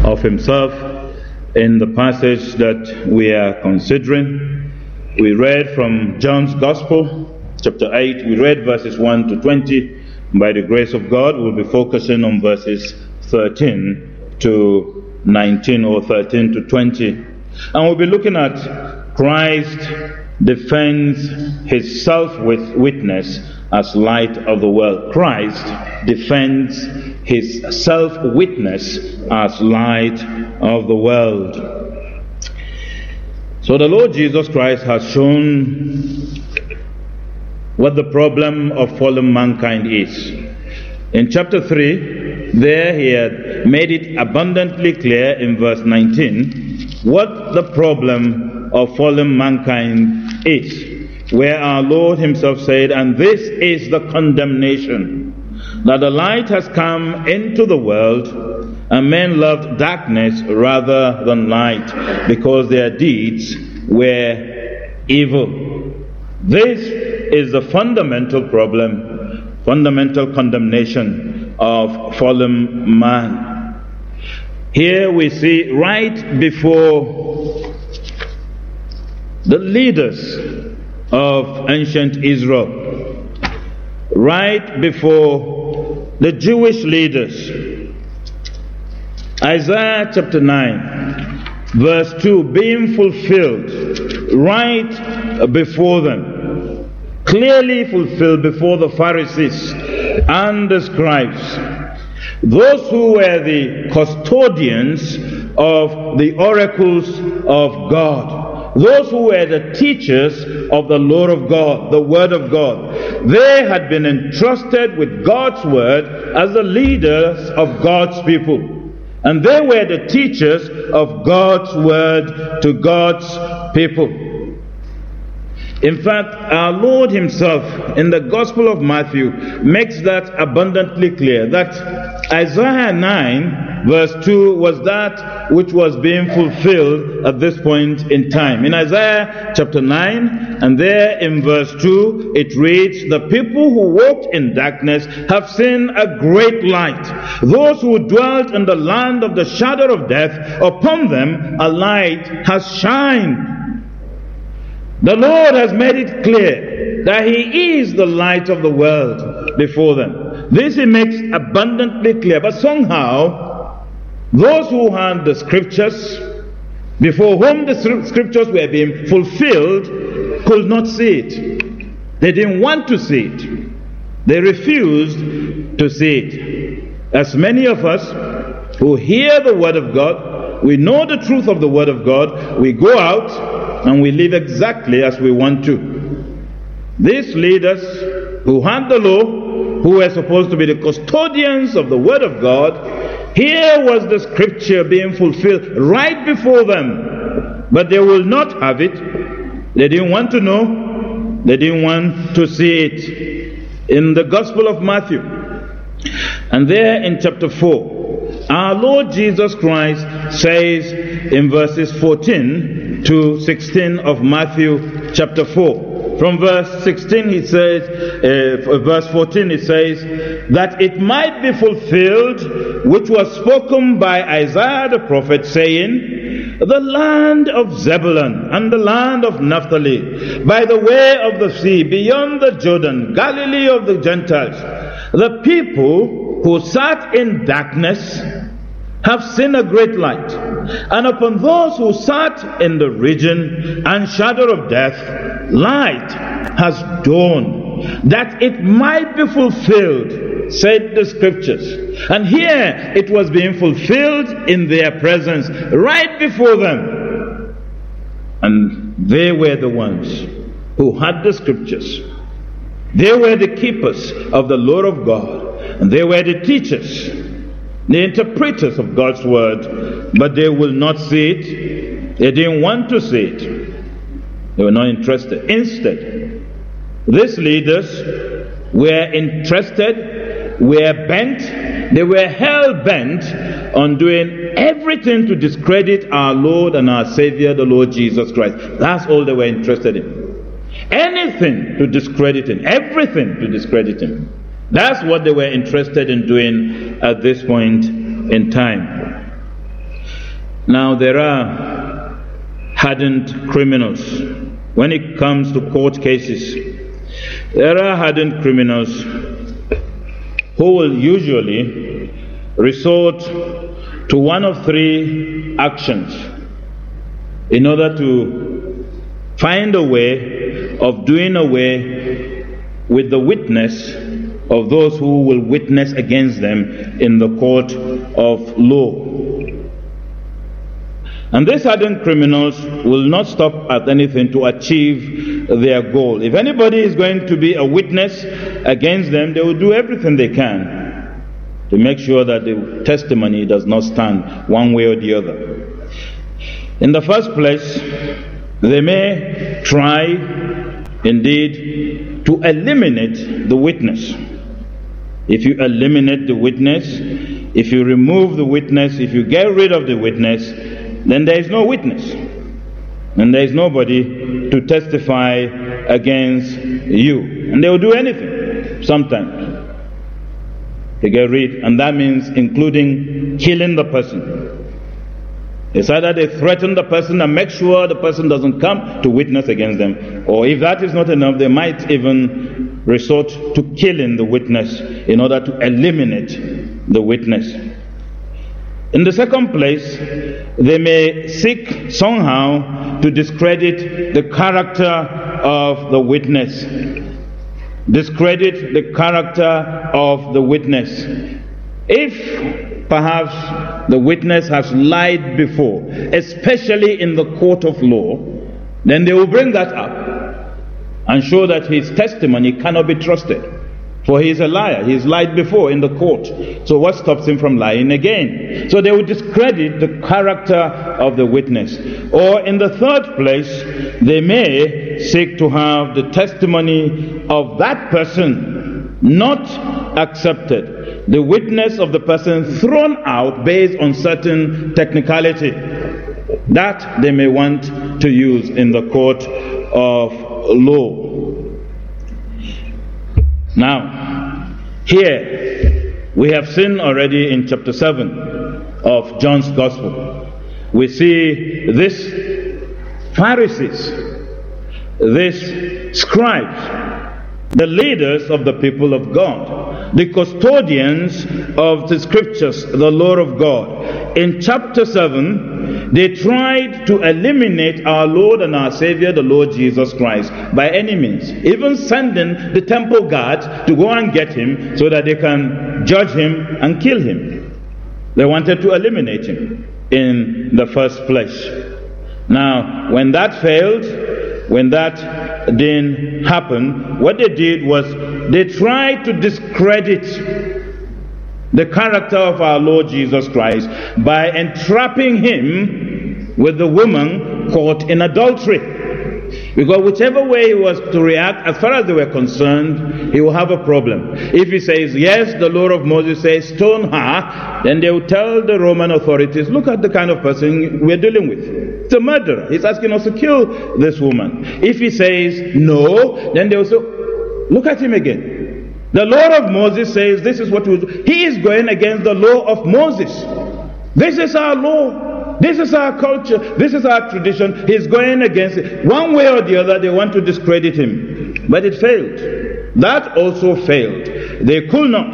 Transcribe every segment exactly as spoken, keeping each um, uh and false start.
of himself in the passage that we are considering. We read from John's Gospel, chapter eight. We read verses one to twenty. By the grace of God, we'll be focusing on verses thirteen to nineteen, or thirteen to twenty. And we'll be looking at Christ defends his self-witness as light of the world. Christ defends his self-witness as light of the world. So the Lord Jesus Christ has shown what the problem of fallen mankind is. In chapter three, there he had made it abundantly clear in verse nineteen what the problem of fallen mankind is, where our Lord himself said, "And this is the condemnation, that the light has come into the world, and men loved darkness rather than light, because their deeds were evil." This is the fundamental problem, fundamental condemnation of fallen man. Here we see right before the leaders of ancient Israel, right before the Jewish leaders, Isaiah chapter nine, verse two, being fulfilled right before them, clearly fulfilled before the Pharisees and the scribes, those who were the custodians of the oracles of God, those who were the teachers of the Lord of God, the Word of God. They had been entrusted with God's Word as the leaders of God's people. And they were the teachers of God's Word to God's people. In fact, our Lord himself in the Gospel of Matthew makes that abundantly clear, that Isaiah nine verse two was that which was being fulfilled at this point in time. In Isaiah chapter nine, and there in verse two, it reads, "The people who walked in darkness have seen a great light. Those who dwelt in the land of the shadow of death, upon them a light has shined." The Lord has made it clear that he is the light of the world before them. This he makes abundantly clear. But somehow, those who had the scriptures, before whom the scriptures were being fulfilled, could not see it. They didn't want to see it. They refused to see it. As many of us who hear the word of God, we know the truth of the word of God, we go out and we live exactly as we want to. These leaders who had the law, who were supposed to be the custodians of the word of God, here was the scripture being fulfilled right before them. But they will not have it. They didn't want to know. They didn't want to see it. In the Gospel of Matthew, and there in chapter four, our Lord Jesus Christ says in verses fourteen to sixteen of Matthew chapter four. From verse sixteen he says, uh, verse fourteen it says, "That it might be fulfilled which was spoken by Isaiah the prophet, saying, the land of Zebulun and the land of Naphtali, by the way of the sea, beyond the Jordan, Galilee of the Gentiles, the people who sat in darkness have seen a great light. And upon those who sat in the region and shadow of death, light has dawned, that it might be fulfilled, said the scriptures." And here it was being fulfilled in their presence, right before them. And they were the ones who had the scriptures. They were the keepers of the Lord of God. And they were the teachers, the interpreters of God's word, but they will not see it. They didn't want to see it. They were not interested. Instead, these leaders were interested, were bent, they were hell-bent on doing everything to discredit our Lord and our Savior, the Lord Jesus Christ. That's all they were interested in. Anything to discredit him, everything to discredit him. That's what they were interested in doing at this point in time. Now, there are hardened criminals. When it comes to court cases, there are hardened criminals who will usually resort to one of three actions in order to find a way of doing away with the witness of those who will witness against them in the court of law. And these hardened criminals will not stop at anything to achieve their goal. If anybody is going to be a witness against them, they will do everything they can to make sure that the testimony does not stand one way or the other. In the first place, they may try, indeed, to eliminate the witness. If you eliminate the witness, if you remove the witness, if you get rid of the witness, then there is no witness, and there is nobody to testify against you. And they will do anything, sometimes, to get rid, and that means including killing the person. It's either they threaten the person and make sure the person doesn't come to witness against them, or if that is not enough, they might even resort to killing the witness in order to eliminate the witness. In the second place, they may seek somehow to discredit the character of the witness. Discredit the character of the witness. If perhaps the witness has lied before, especially in the court of law, then they will bring that up and show that his testimony cannot be trusted. For he is a liar. He has lied before in the court. So what stops him from lying again? So they will discredit the character of the witness. Or in the third place, they may seek to have the testimony of that person not accepted. The witness of the person thrown out based on certain technicality. That they may want to use in the court of law. Now, here we have seen already in chapter seven of John's Gospel, we see this Pharisees, this scribes, the leaders of the people of God, the custodians of the scriptures, the law of God. In chapter seven, they tried to eliminate our Lord and our Savior, the Lord Jesus Christ, by any means, even sending the temple guards to go and get him so that they can judge him and kill him. They wanted to eliminate him in the first place. Now, when that failed, when that didn't happen, what they did was they tried to discredit the character of our Lord Jesus Christ by entrapping him with the woman caught in adultery. Because whichever way he was to react, as far as they were concerned, he will have a problem. If he says, yes, the law of Moses says, stone her, then they will tell the Roman authorities, look at the kind of person we're dealing with. It's a murderer. He's asking us to kill this woman. If he says no, then they will say, look at him again. The law of Moses says this is what we do. He is going against the law of Moses. This is our law. This is our culture. This is our tradition. He's going against it. One way or the other, they want to discredit him. But it failed. That also failed. They could not.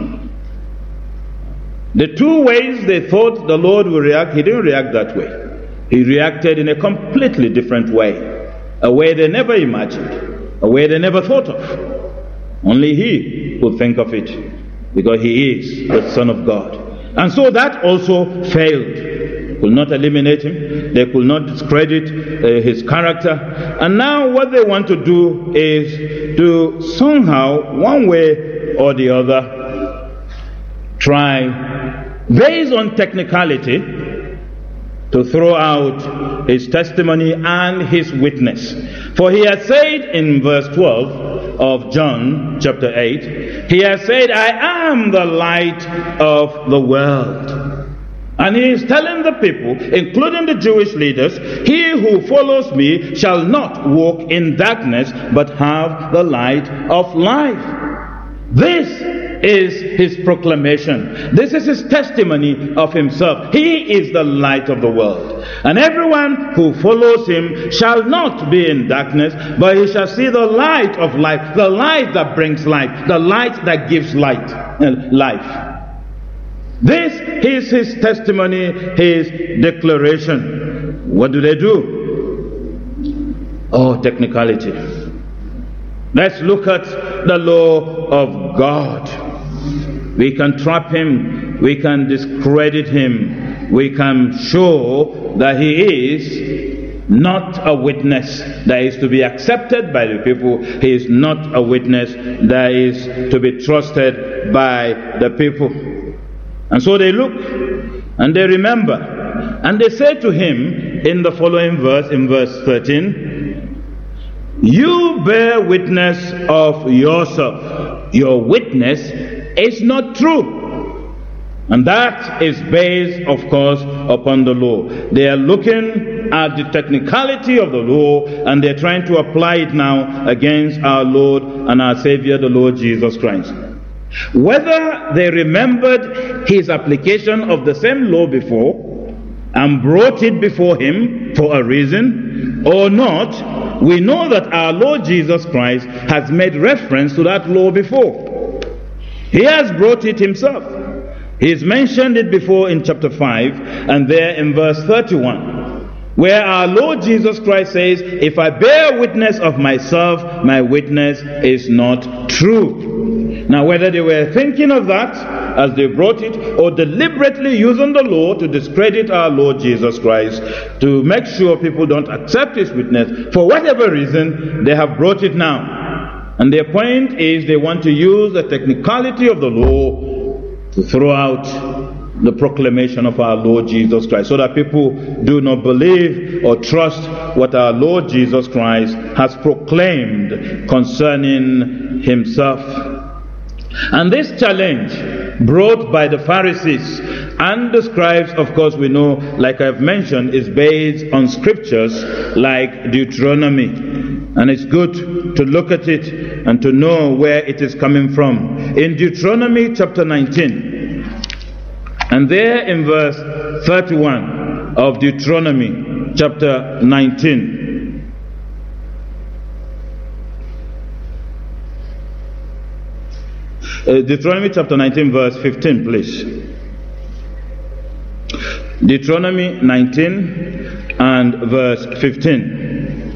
The two ways they thought the Lord would react, he didn't react that way. He reacted in a completely different way. A way they never imagined. A way they never thought of. Only he could think of it, because he is the Son of God. And so that also failed. They could not eliminate him. They could not discredit uh, his character. And now what they want to do is to somehow, one way or the other, try, based on technicality, to throw out his testimony and his witness. For he has said in verse twelve of John chapter eight, he has said, I am the light of the world. And he is telling the people, including the Jewish leaders, he who follows me shall not walk in darkness, but have the light of life. This is his proclamation. This is his testimony of himself. He is the light of the world. And everyone who follows him shall not be in darkness, but he shall see the light of life, the light that brings light, the light that gives light, uh, life. This is his testimony, his declaration. What do they do? Oh, technicality. Let's look at the law of God. We can trap him, we can discredit him, we can show that he is not a witness that is to be accepted by the people. He is not a witness that is to be trusted by the people. And so they look and they remember, and they say to him in the following verse, in verse thirteen, you bear witness of yourself. Your witness is not true. And that is based, of course, upon the law. They are looking at the technicality of the law, and they're trying to apply it now against our Lord and our Savior, the Lord Jesus Christ. Whether they remembered his application of the same law before and brought it before him for a reason or not, we know that our Lord Jesus Christ has made reference to that law before. He has brought it himself. He's mentioned it before in chapter five and there in verse thirty-one, where our Lord Jesus Christ says, if I bear witness of myself, my witness is not true. Now, whether they were thinking of that as they brought it, or deliberately using the law to discredit our Lord Jesus Christ, to make sure people don't accept his witness, for whatever reason, they have brought it now. And their point is they want to use the technicality of the law to throw out the proclamation of our Lord Jesus Christ, so that people do not believe or trust what our Lord Jesus Christ has proclaimed concerning himself. And this challenge brought by the Pharisees and the scribes, of course we know, like I've mentioned, is based on scriptures like Deuteronomy. And it's good to look at it and to know where it is coming from. In Deuteronomy chapter nineteen, and there in verse thirty-one of Deuteronomy chapter nineteen, Uh, Deuteronomy chapter nineteen verse fifteen, please. Deuteronomy nineteen and verse fifteen.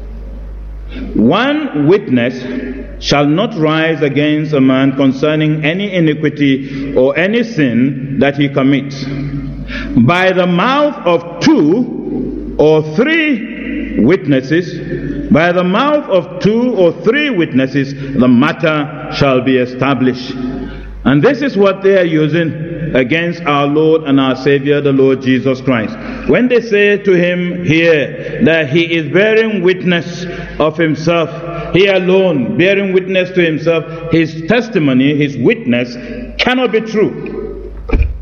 One witness shall not rise against a man concerning any iniquity or any sin that he commits. By the mouth of two or three witnesses, by the mouth of two or three witnesses, the matter shall be established. And this is what they are using against our Lord and our Savior, the Lord Jesus Christ. When they say to him here that he is bearing witness of himself, he alone bearing witness to himself, his testimony, his witness cannot be true.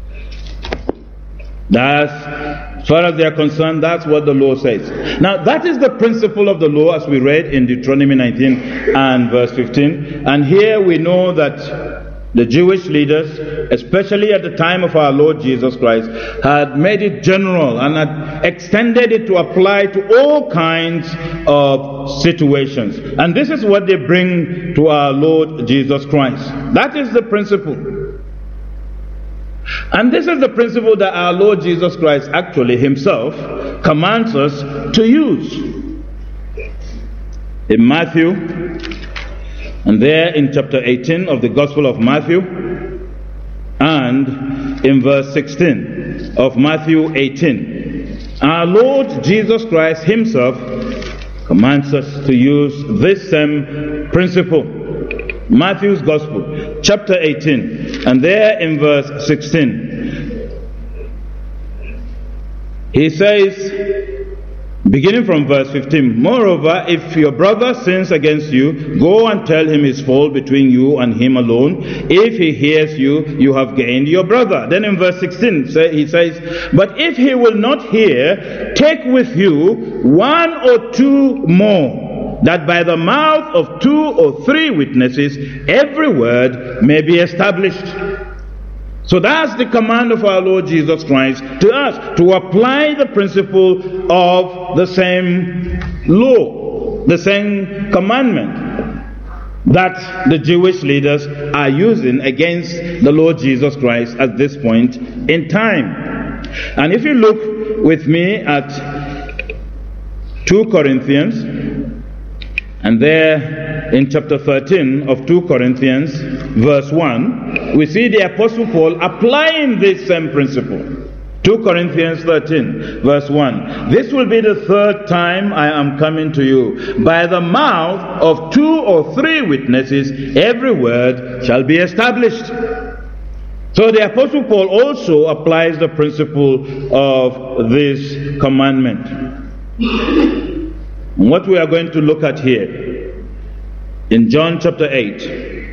That's, as far as they are concerned, that's what the law says. Now, that is the principle of the law as we read in Deuteronomy nineteen and verse fifteen. And here we know that the Jewish leaders, especially at the time of our Lord Jesus Christ, had made it general and had extended it to apply to all kinds of situations. And this is what they bring to our Lord Jesus Christ. That is the principle. And this is the principle that our Lord Jesus Christ actually himself commands us to use. In Matthew, and there in chapter eighteen of the Gospel of Matthew, and in verse sixteen of Matthew eighteen, our Lord Jesus Christ himself commands us to use this same principle. Matthew's Gospel, chapter eighteen, and there in verse sixteen, he says, beginning from verse fifteen, moreover, if your brother sins against you, go and tell him his fault between you and him alone. If he hears you, you have gained your brother. Then in verse sixteen, he says, but if he will not hear, take with you one or two more, that by the mouth of two or three witnesses every word may be established. So that's the command of our Lord Jesus Christ to us, to apply the principle of the same law, the same commandment that the Jewish leaders are using against the Lord Jesus Christ at this point in time. And if you look with me at two Corinthians, and there in chapter thirteen of two Corinthians verse one, we see the Apostle Paul applying this same principle. two Corinthians thirteen verse one. This will be the third time I am coming to you. By the mouth of two or three witnesses every word shall be established. So the Apostle Paul also applies the principle of this commandment. What we are going to look at here in John chapter eight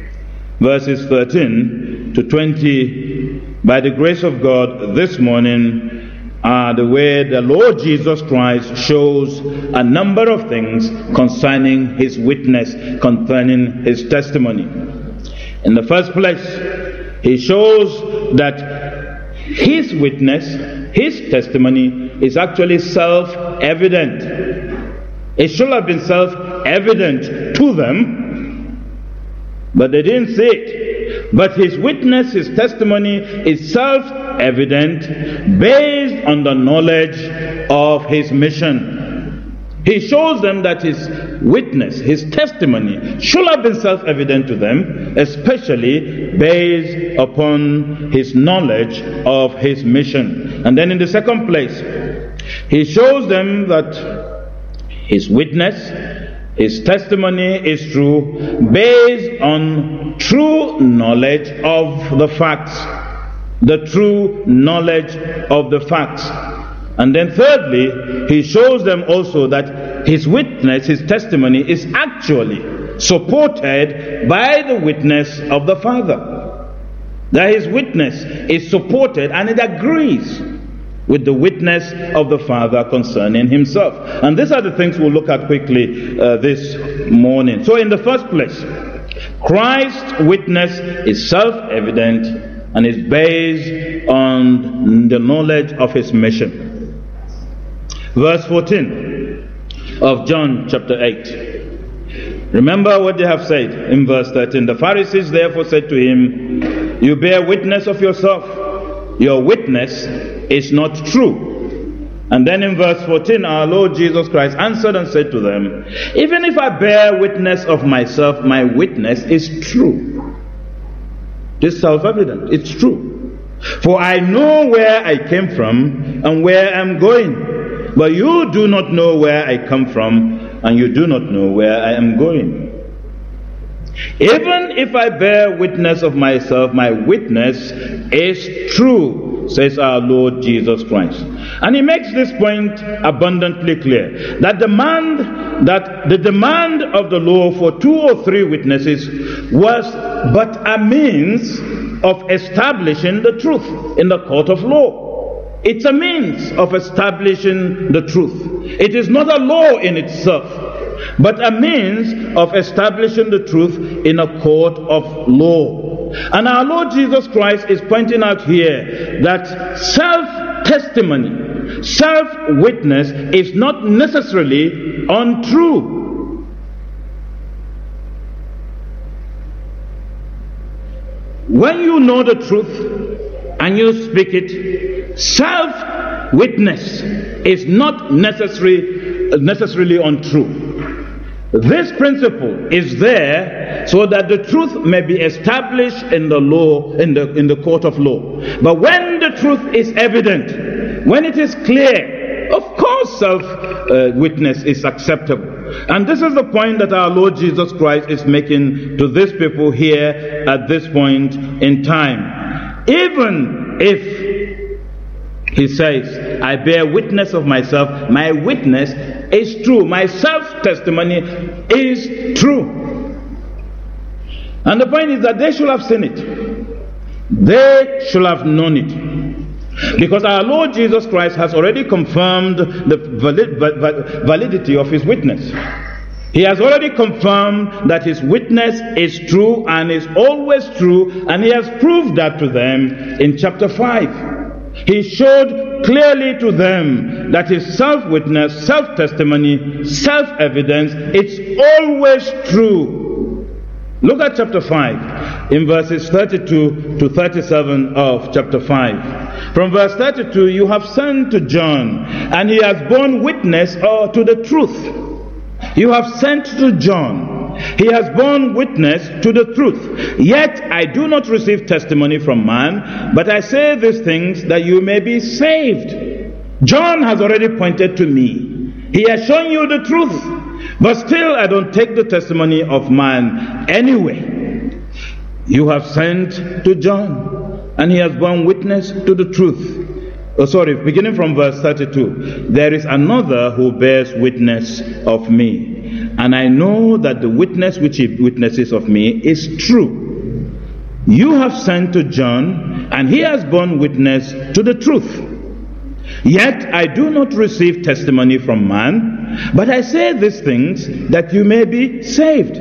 verses thirteen to twenty, by the grace of God this morning, are the way the Lord Jesus Christ shows a number of things concerning his witness, concerning his testimony. In the first place, he shows that his witness, his testimony is actually self-evident. It should have been self-evident to them, but they didn't see it. But his witness, his testimony is self-evident based on the knowledge of his mission. He shows them that his witness, his testimony should have been self-evident to them, especially based upon his knowledge of his mission. And then in the second place, he shows them that his witness, his testimony is true based on true knowledge of the facts. The true knowledge of the facts. And then thirdly, he shows them also that his witness, his testimony is actually supported by the witness of the Father. That his witness is supported and it agrees with the witness of the Father concerning himself. And these are the things we'll look at quickly uh, this morning. So in the first place, Christ's witness is self-evident and is based on the knowledge of his mission. Verse fourteen of John chapter eight. Remember what they have said in verse thirteen. The Pharisees therefore said to him, "You bear witness of yourself. Your witness is not true." And then in verse fourteen, our Lord Jesus Christ answered and said to them, "Even if I bear witness of myself, my witness is true." It's self-evident. It's true. "For I know where I came from and where I'm going. But you do not know where I come from, and you do not know where I am going. Even if I bear witness of myself, my witness is true," says our Lord Jesus Christ. And he makes this point abundantly clear, that demand that the demand of the law for two or three witnesses was but a means of establishing the truth in the court of law. It's a means of establishing the truth. It is not a law in itself, but a means of establishing the truth in a court of law. And our Lord Jesus Christ is pointing out here that self-testimony, self-witness is not necessarily untrue. When you know the truth and you speak it, self-witness is not necessary, necessarily untrue. This principle is there so that the truth may be established in the law, in the in the court of law. But when the truth is evident, when it is clear, of course self-witness uh, is acceptable. And this is the point that our Lord Jesus Christ is making to these people here at this point in time. Even if he says, "I bear witness of myself," my witness is true. My self-testimony is true. And the point is that they should have seen it. They should have known it. Because our Lord Jesus Christ has already confirmed the valid, validity of his witness. He has already confirmed that his witness is true and is always true, and he has proved that to them in chapter five. He showed clearly to them that his self-witness, self-testimony, self-evidence, it's always true. Look at chapter five, in verses thirty-two to thirty-seven of chapter five. From verse thirty-two, you have sent to John, and he has borne witness uh, to the truth. You have sent to John. He has borne witness to the truth. Yet I do not receive testimony from man, but I say these things that you may be saved. John has already pointed to me. He has shown you the truth. But still I don't take the testimony of man anyway. You have sent to John, and he has borne witness to the truth. Oh, sorry, beginning from verse thirty-two. There is another who bears witness of me, and I know that the witness which he witnesses of me is true. You have sent to John, and he has borne witness to the truth. Yet I do not receive testimony from man, but I say these things that you may be saved.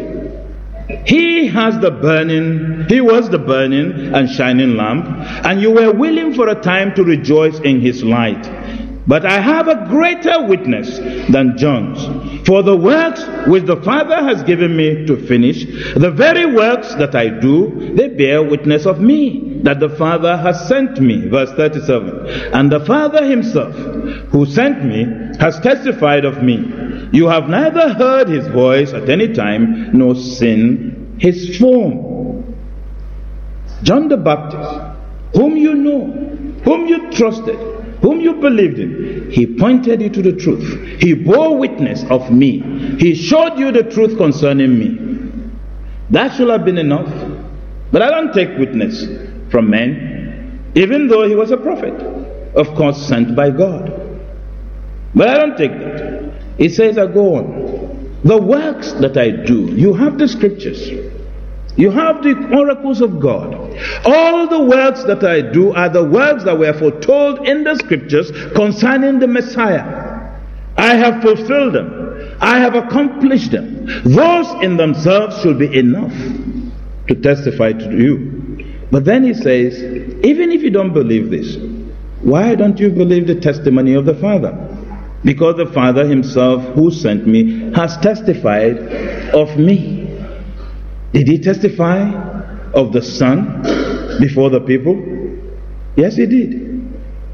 He has the burning, he was the burning and shining lamp, and you were willing for a time to rejoice in his light. But I have a greater witness than John's. For the works which the Father has given me to finish, the very works that I do, they bear witness of me, that the Father has sent me. Verse thirty-seven. And the Father himself, who sent me, has testified of me. You have neither heard his voice at any time, nor seen his form. John the Baptist, whom you know, whom you trusted, whom you believed in, he pointed you to the truth. He bore witness of me. He showed you the truth concerning me. That should have been enough. But I don't take witness from men, even though he was a prophet, of course sent by God. But I don't take that. It says, I go on. The works that I do, you have the scriptures. You have the oracles of God. All the works that I do are the works that were foretold in the scriptures concerning the Messiah. I have fulfilled them. I have accomplished them. Those in themselves should be enough to testify to you. But then he says, even if you don't believe this, why don't you believe the testimony of the Father? Because the Father himself who sent me has testified of me. Did he testify of the Son before the people? Yes, he did.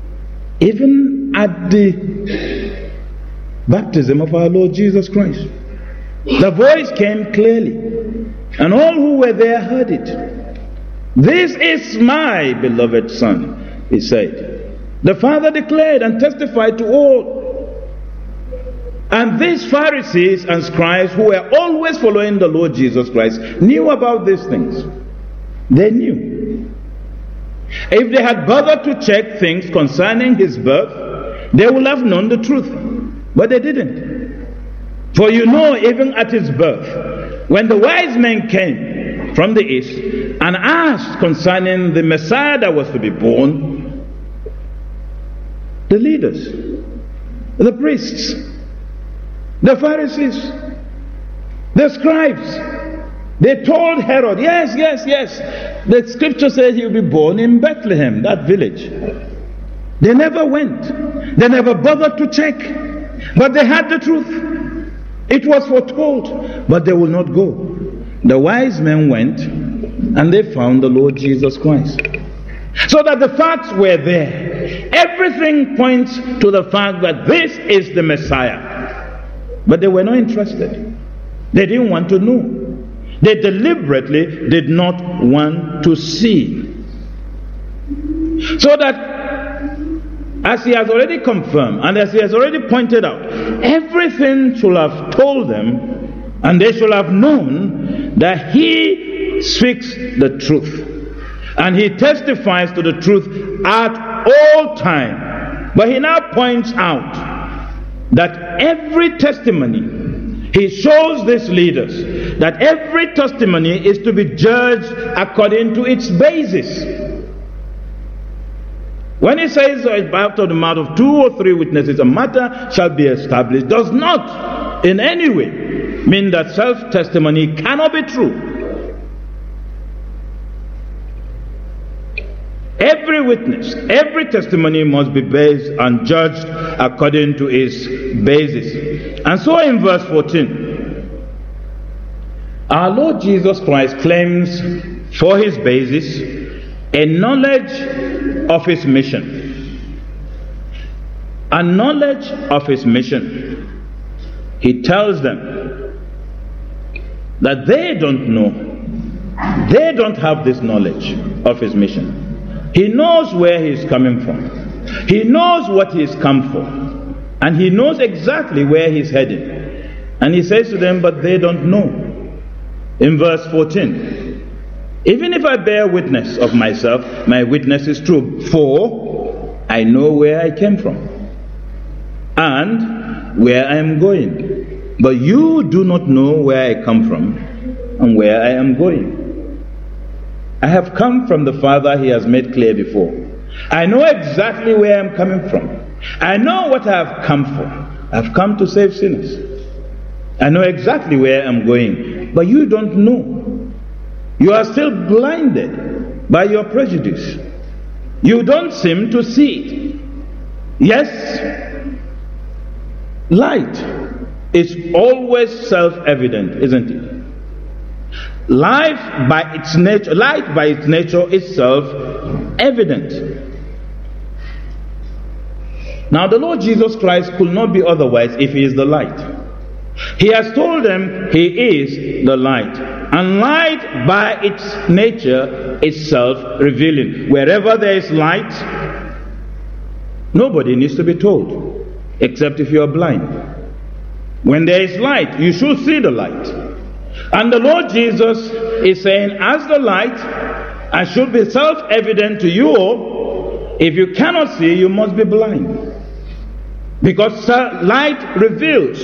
Even at the baptism of our Lord Jesus Christ, the voice came clearly, and all who were there heard it. This is my beloved Son, he said. The Father declared and testified to all. And these Pharisees and scribes, who were always following the Lord Jesus Christ, knew about these things. They knew. If they had bothered to check things concerning his birth, they would have known the truth. But they didn't. For you know, even at his birth, when the wise men came from the east and asked concerning the Messiah that was to be born, the leaders, the priests, the Pharisees, the scribes, they told Herod, yes, yes, yes, the scripture says he will be born in Bethlehem, that village. They never went. They never bothered to check. But they had the truth. It was foretold, but they will not go. The wise men went, and they found the Lord Jesus Christ. So that the facts were there. Everything points to the fact that this is the Messiah. But they were not interested. They didn't want to know. They deliberately did not want to see. So that, as he has already confirmed, and as he has already pointed out, everything should have told them, and they should have known that he speaks the truth. And he testifies to the truth at all time. But he now points out that every testimony, he shows these leaders that every testimony is to be judged according to its basis. When he says out of the mouth of two or three witnesses a matter shall be established, does not in any way mean that self-testimony cannot be true. Every witness, every testimony must be based and judged according to its basis. And so in verse fourteen, our Lord Jesus Christ claims for his basis a knowledge of his mission. A knowledge of his mission. He tells them that they don't know, they don't have this knowledge of his mission. He knows where he's coming from. He knows what he's come for. And he knows exactly where he's heading. And he says to them, but they don't know. In verse fourteen, even if I bear witness of myself, my witness is true, for I know where I came from and where I am going. But you do not know where I come from and where I am going. I have come from the Father he has made clear before. I know exactly where I'm coming from. I know what I have come for. I've come to save sinners. I know exactly where I'm going. But you don't know. You are still blinded by your prejudice. You don't seem to see it. Yes, light is always self-evident, isn't it? Life by its nature, light by its nature is self-evident. Now the Lord Jesus Christ could not be otherwise if he is the light. He has told them he is the light. And light by its nature is self-revealing. Wherever there is light, nobody needs to be told, except if you are blind. When there is light, you should see the light. And the Lord Jesus is saying, as the light, I should be self-evident to you all. If you cannot see, you must be blind. Because light reveals.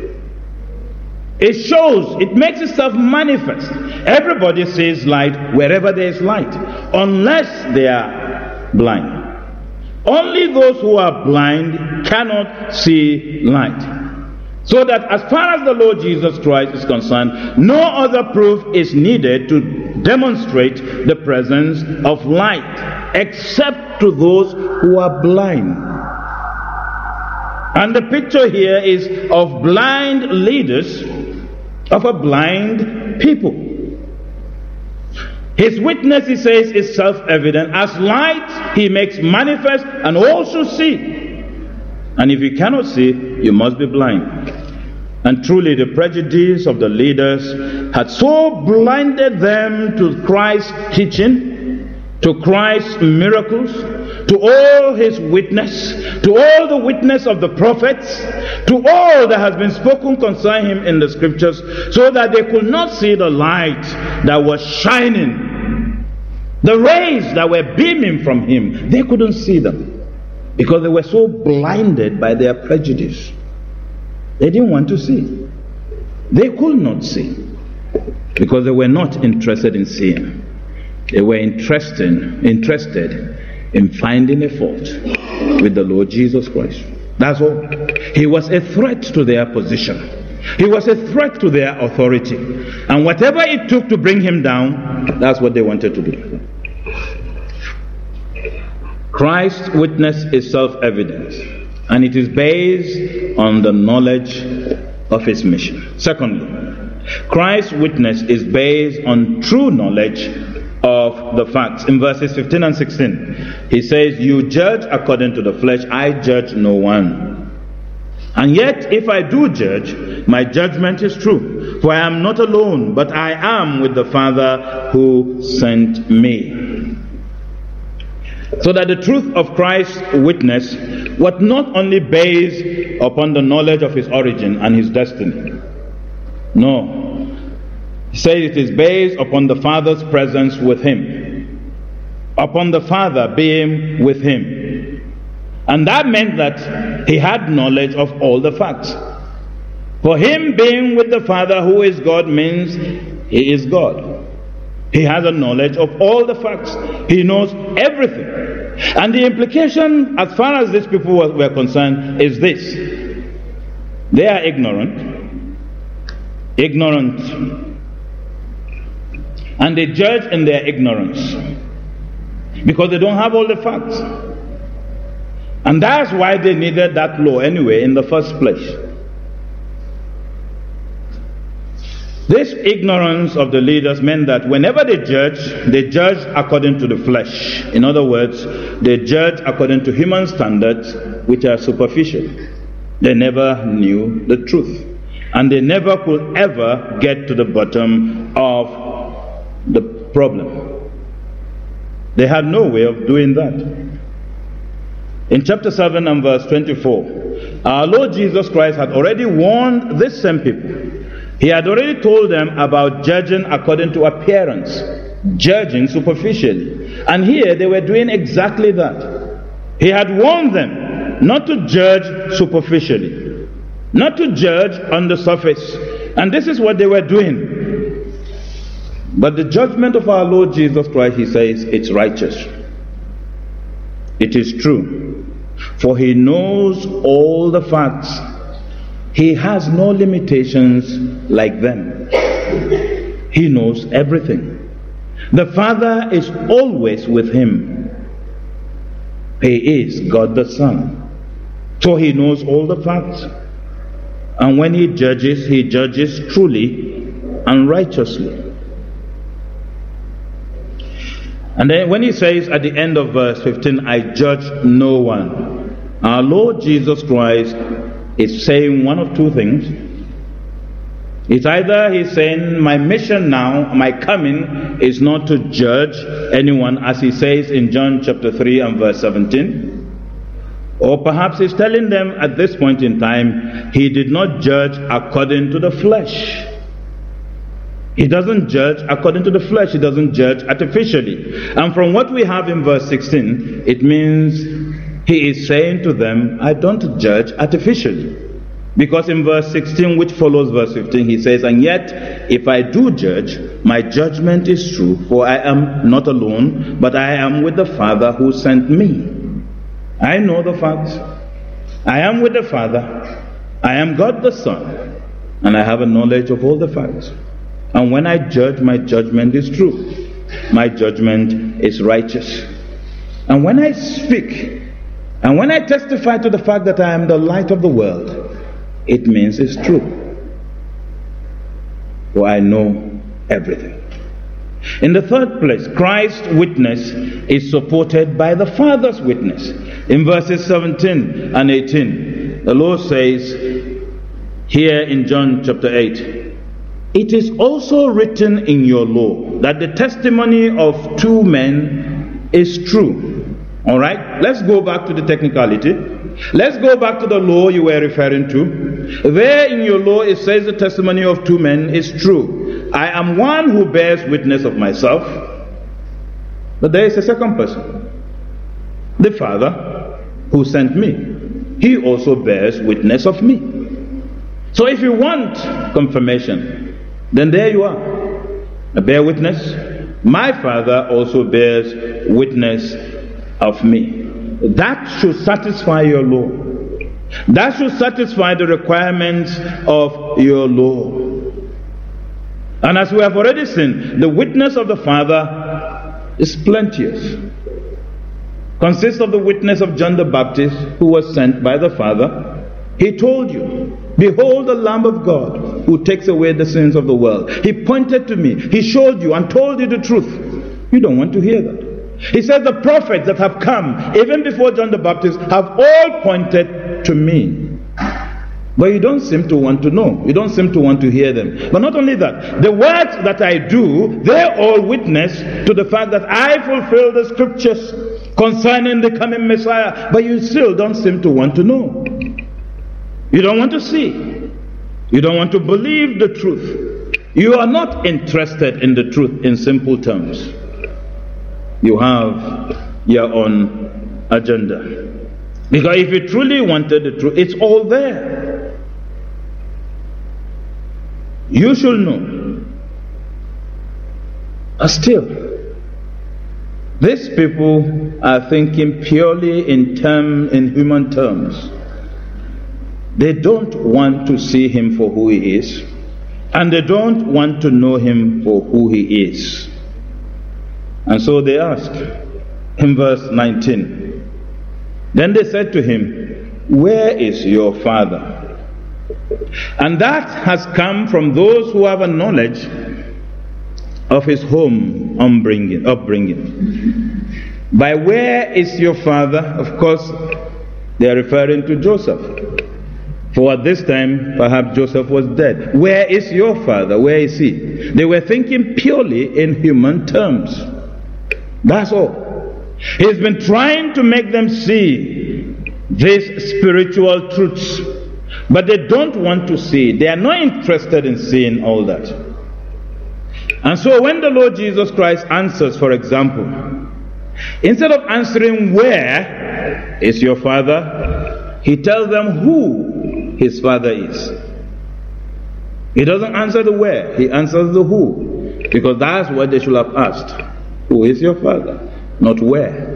It shows, it makes itself manifest. Everybody sees light wherever there is light, unless they are blind. Only those who are blind cannot see light. So that as far as the Lord Jesus Christ is concerned, no other proof is needed to demonstrate the presence of light, except to those who are blind. And the picture here is of blind leaders, of a blind people. His witness, he says, is self-evident. As light, he makes manifest and also see. And if you cannot see, you must be blind. And truly the prejudice of the leaders had so blinded them to Christ's teaching, to Christ's miracles, to all his witness, to all the witness of the prophets, to all that has been spoken concerning him in the scriptures, so that they could not see the light that was shining, the rays that were beaming from him. They couldn't see them because they were so blinded by their prejudice. They didn't want to see. They could not see because they were not interested in seeing. They were interested, interested in finding a fault with the Lord Jesus Christ. That's all. He was a threat to their position. He was a threat to their authority. And whatever it took to bring him down, that's what they wanted to do. Christ's witness is self-evident, and it is based on the knowledge of his mission. Secondly, Christ's witness is based on true knowledge of the facts. In verses fifteen and sixteen, he says, "You judge according to the flesh, I judge no one. And yet, if I do judge, my judgment is true. For I am not alone, but I am with the Father who sent me." So that the truth of Christ's witness was not only based upon the knowledge of his origin and his destiny. No. He says it is based upon the Father's presence with him, upon the Father being with him. And that meant that he had knowledge of all the facts. For him being with the Father who is God means he is God. He has a knowledge of all the facts. He knows everything. And the implication as far as these people were concerned is this: they are ignorant. ignorant, and they judge in their ignorance because they don't have all the facts. And that's why they needed that law anyway in the first place. This ignorance of the leaders meant that whenever they judge, they judge according to the flesh. In other words, they judge according to human standards, which are superficial. They never knew the truth. And they never could ever get to the bottom of the problem. They had no way of doing that. In chapter seven and verse twenty-four, our Lord Jesus Christ had already warned these same people. He had already told them about judging according to appearance, judging superficially. And here they were doing exactly that. He had warned them not to judge superficially, not to judge on the surface. And this is what they were doing. But the judgment of our Lord Jesus Christ, he says, it's righteous. It is true. For he knows all the facts. He has no limitations like them. He knows everything. The Father is always with him. He is God the Son. So he knows all the facts. And when he judges, he judges truly and righteously. And then when he says at the end of verse fifteen, I judge no one, our Lord Jesus Christ is saying one of two things. It's either he's saying my mission now, my coming is not to judge anyone, as he says in John chapter three and verse seventeen. Or perhaps he's telling them at this point in time, he did not judge according to the flesh. He doesn't judge according to the flesh. He doesn't judge artificially. And from what we have in verse sixteen, it means he is saying to them, I don't judge artificially. Because in verse sixteen, which follows verse fifteen, he says, and yet, if I do judge, my judgment is true, for I am not alone, but I am with the Father who sent me. I know the facts. I am with the Father. I am God the Son. And I have a knowledge of all the facts. And when I judge, my judgment is true. My judgment is righteous. And when I speak, and when I testify to the fact that I am the light of the world, it means it's true. For I know everything. In the third place, Christ's witness is supported by the Father's witness. In verses seventeen and eighteen, the Lord says here in John chapter eight, it is also written in your law that the testimony of two men is true. Alright, let's go back to the technicality. Let's go back to the law you were referring to. There in your law it says the testimony of two men is true. I am one who bears witness of myself. But there is a second person. The Father who sent me. He also bears witness of me. So if you want confirmation, then there you are. I bear witness. My Father also bears witness of me. That should satisfy your law. That should satisfy the requirements of your law. And as we have already seen, the witness of the Father is plenteous. Consists of the witness of John the Baptist, who was sent by the Father. He told you, behold the Lamb of God who takes away the sins of the world. He pointed to me. He showed you and told you the truth. You don't want to hear that. He said the prophets that have come, even before John the Baptist, have all pointed to me. But you don't seem to want to know. You don't seem to want to hear them. But not only that, the words that I do, they all witness to the fact that I fulfill the scriptures concerning the coming Messiah. But you still don't seem to want to know. You don't want to see. You don't want to believe the truth. You are not interested in the truth in simple terms. You have your own agenda. Because if you truly wanted the truth, it's all there. You should know. But still, these people are thinking purely in term, in human terms. They don't want to see him for who he is. and they don't want to know him for who he is. And so they ask in verse nineteen, then they said to him, where is your father? And that has come from those who have a knowledge of his home upbringing. By where is your father? Of course, they are referring to Joseph. For at this time, perhaps Joseph was dead. Where is your father? Where is he? They were thinking purely in human terms. That's all. He's been trying to make them see these spiritual truths, but they don't want to see. They are not interested in seeing all that. And so when the Lord Jesus Christ answers, for example, instead of answering where is your father, he tells them who his father is. He doesn't answer the where, he answers the who, because that's what they should have asked. Who is your father? Not where.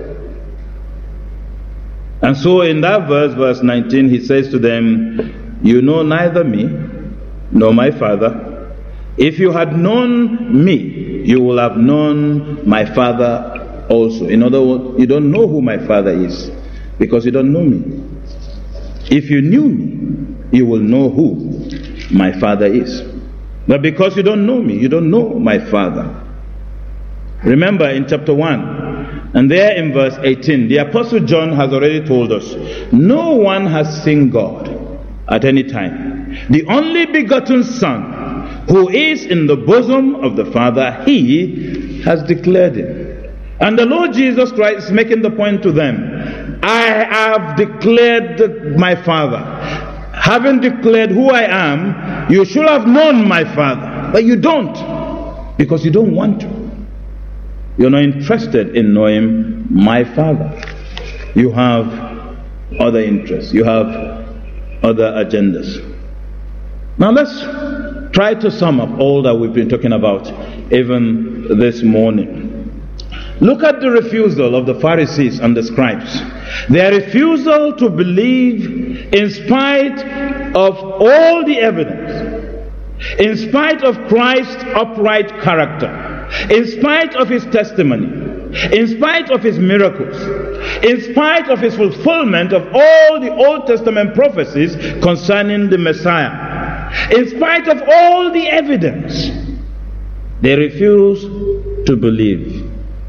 And so in that verse, verse nineteen, he says to them, you know neither me nor my father. If you had known me, you will have known my father also. In other words, you don't know who my father is because you don't know me. If you knew me, you will know who my father is. But because you don't know me, you don't know my father. Remember in chapter one, and there in verse eighteen, the Apostle John has already told us, no one has seen God at any time. The only begotten Son, who is in the bosom of the Father, he has declared him. And the Lord Jesus Christ is making the point to them, I have declared my Father. Having declared who I am, you should have known my Father. But you don't, because you don't want to. You're not interested in knowing my Father. You have other interests. You have other agendas. Now let's try to sum up all that we've been talking about even this morning. Look at the refusal of the Pharisees and the scribes. Their refusal to believe in spite of all the evidence, in spite of Christ's upright character, in spite of his testimony, in spite of his miracles, in spite of his fulfillment of all the Old Testament prophecies concerning the Messiah, in spite of all the evidence, they refuse to believe.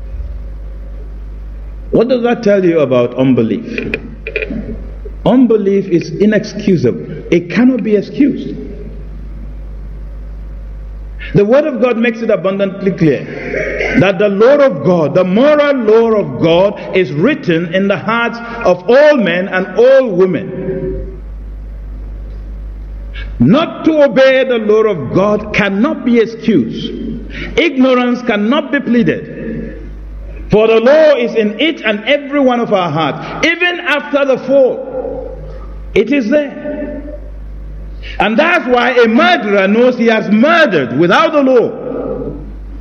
What does that tell you about unbelief? Unbelief is inexcusable. It cannot be excused. The Word of God makes it abundantly clear that the law of God, the moral law of God, is written in the hearts of all men and all women. Not to obey the law of God cannot be excused. Ignorance cannot be pleaded. For the law is in each and every one of our hearts. Even after the fall, it is there. And that's why a murderer knows he has murdered without the law.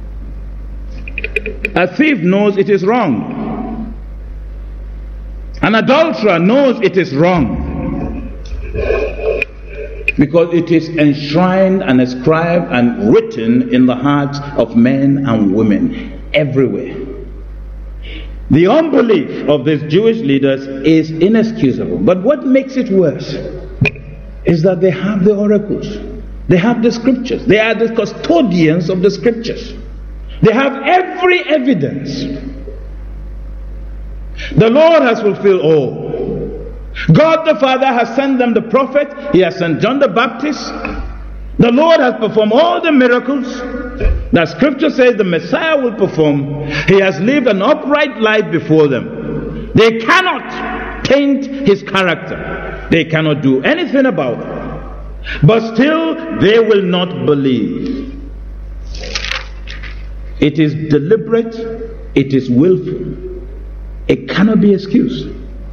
A thief knows it is wrong. An adulterer knows it is wrong. Because it is enshrined and inscribed and written in the hearts of men and women everywhere. The unbelief of these Jewish leaders is inexcusable. But what makes it worse is that they have the oracles. They have the scriptures. They are the custodians of the scriptures. They have every evidence. The Lord has fulfilled all. God the Father has sent them the prophet. He has sent John the Baptist. The Lord has performed all the miracles that scripture says the Messiah will perform. He has lived an upright life before them. They cannot taint his character. They cannot do anything about it. But still, they will not believe. It is deliberate. It is willful. It cannot be excused.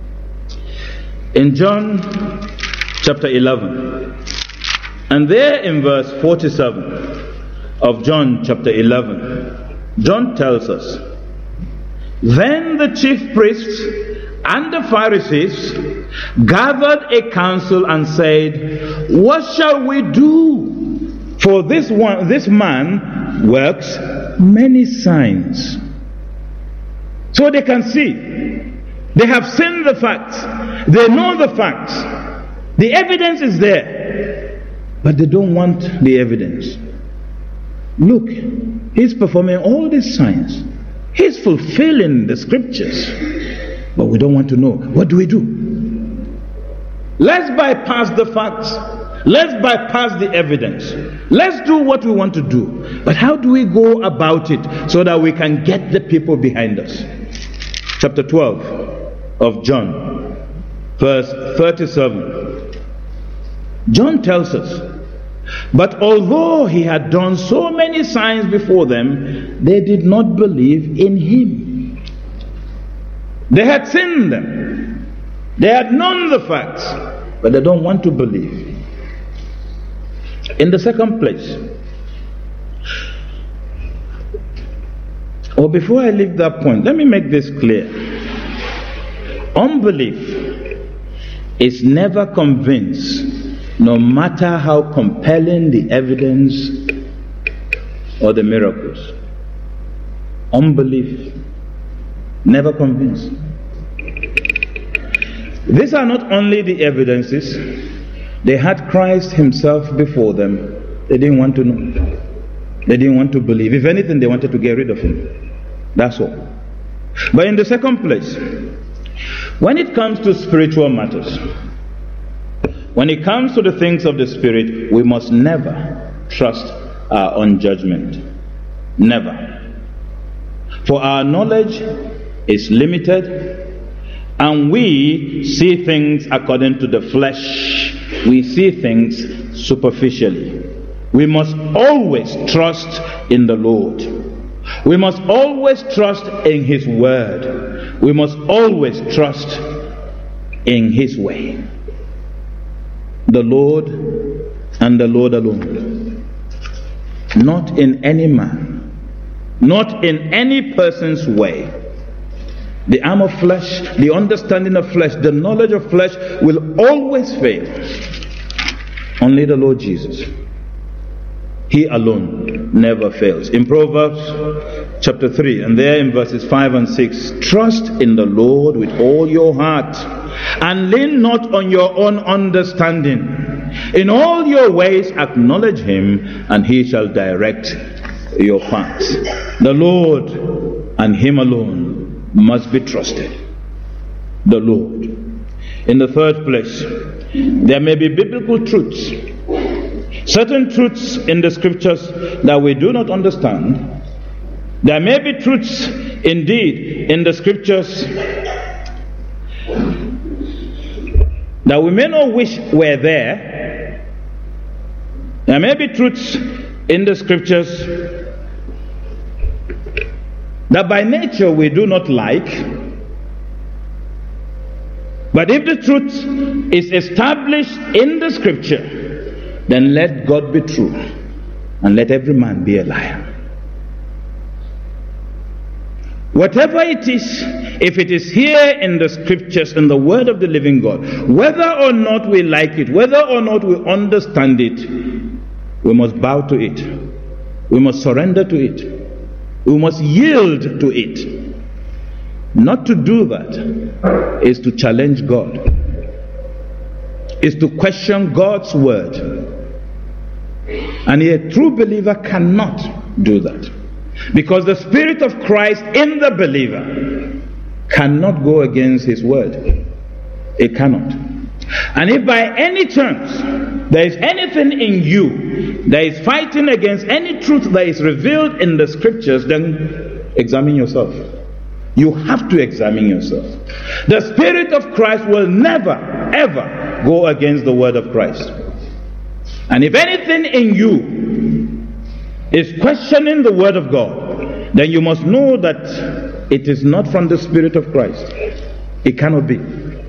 In John chapter eleven, and there in verse forty-seven of John chapter eleven, John tells us, then the chief priests and the Pharisees gathered a council and said, what shall we do For this one, this man works many signs. So they can see. They have seen the facts. They know the facts. The evidence is there. But they don't want the evidence. Look, he's performing all these signs. He's fulfilling the scriptures. But we don't want to know. What do we do? Let's bypass the facts. Let's bypass the evidence. Let's do what we want to do. But how do we go about it so that we can get the people behind us? Chapter twelve of John, verse thirty-seven. John tells us, but although he had done so many signs before them, they did not believe in him. They had seen them. They had known the facts, but they don't want to believe. In the second place, or before I leave that point, let me make this clear. Unbelief is never convinced, no matter how compelling the evidence or the miracles. Unbelief, never convinced. These are not only the evidences. They had Christ himself before them. They didn't want to know. They didn't want to believe. If anything, they wanted to get rid of him. That's all. But in the second place, when it comes to spiritual matters, when it comes to the things of the Spirit, we must never trust our own judgment. Never. For our knowledge is limited, and we see things according to the flesh. We see things superficially. We must always trust in the Lord. We must always trust in His word. We must always trust in His way. The Lord and the Lord alone. Not in any man. Not in any person's way. The arm of flesh, the understanding of flesh, the knowledge of flesh will always fail. Only the Lord Jesus, He alone never fails. In Proverbs chapter three, and there in verses five and six, trust in the Lord with all your heart, and lean not on your own understanding. In all your ways acknowledge Him, and He shall direct your paths. The Lord and Him alone must be trusted. The Lord. In the third place, there may be biblical truths, certain truths in the scriptures that we do not understand. There may be truths indeed in the scriptures that we may not wish were there. There may be truths in the scriptures that by nature we do not like. But if the truth is established in the scripture, then let God be true and let every man be a liar. Whatever it is, if it is here in the scriptures, in the word of the living God, whether or not we like it, whether or not we understand it, we must bow to it. We must surrender to it. We must yield to it. Not to do that is to challenge God, is to question God's word. And a true believer cannot do that, because the Spirit of Christ in the believer cannot go against His word. It cannot. And if by any chance there is anything in you that is fighting against any truth that is revealed in the scriptures, then examine yourself. You have to examine yourself. The Spirit of Christ will never, ever go against the word of Christ. And if anything in you is questioning the word of God, then you must know that it is not from the Spirit of Christ. It cannot be.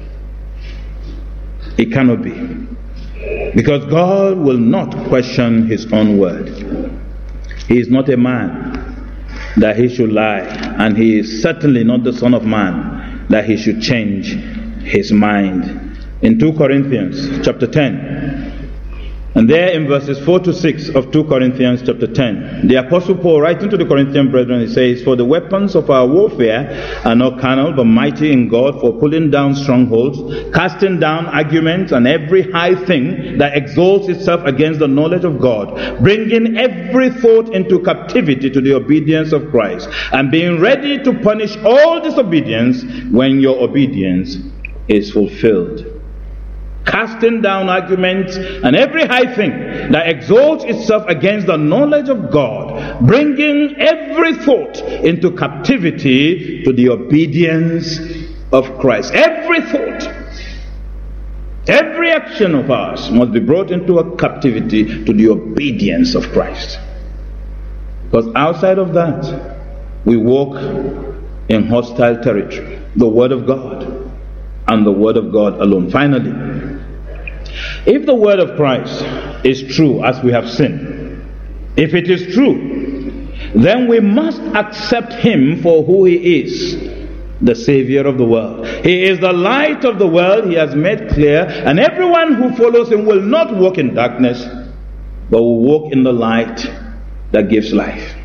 It cannot be. Because God will not question His own word. He is not a man that He should lie, and He is certainly not the Son of Man that He should change His mind. In two Corinthians chapter ten, And there in verses four to six of Second Corinthians chapter ten, the Apostle Paul, writing to the Corinthian brethren, he says, "For the weapons of our warfare are not carnal, but mighty in God for pulling down strongholds, casting down arguments and every high thing that exalts itself against the knowledge of God, bringing every thought into captivity to the obedience of Christ, and being ready to punish all disobedience when your obedience is fulfilled." Casting down arguments and every high thing that exalts itself against the knowledge of God, bringing every thought into captivity to the obedience of Christ. Every thought, every action of ours must be brought into a captivity to the obedience of Christ. Because outside of that, we walk in hostile territory. The Word of God and the Word of God alone. Finally, if the word of Christ is true, as we have seen, if it is true, then we must accept Him for who He is, the Savior of the world. He is the light of the world. He has made clear, and everyone who follows Him will not walk in darkness, but will walk in the light that gives life.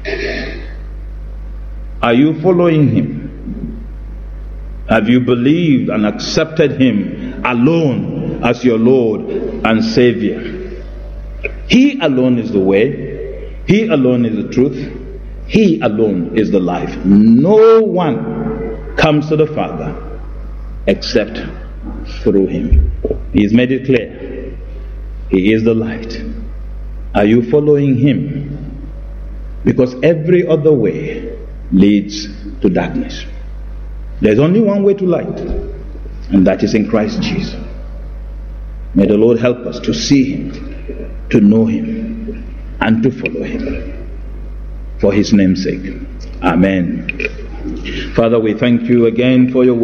Are you following Him? Have you believed and accepted Him alone as your Lord and Savior? He alone is the way. He alone is the truth. He alone is the life. No one comes to the Father except through Him. He's made it clear. He is the light. Are you following Him? Because every other way leads to darkness. There's only one way to light, and that is in Christ Jesus. May the Lord help us to see Him, to know Him, and to follow Him. For His name's sake. Amen. Father, we thank You again for Your word.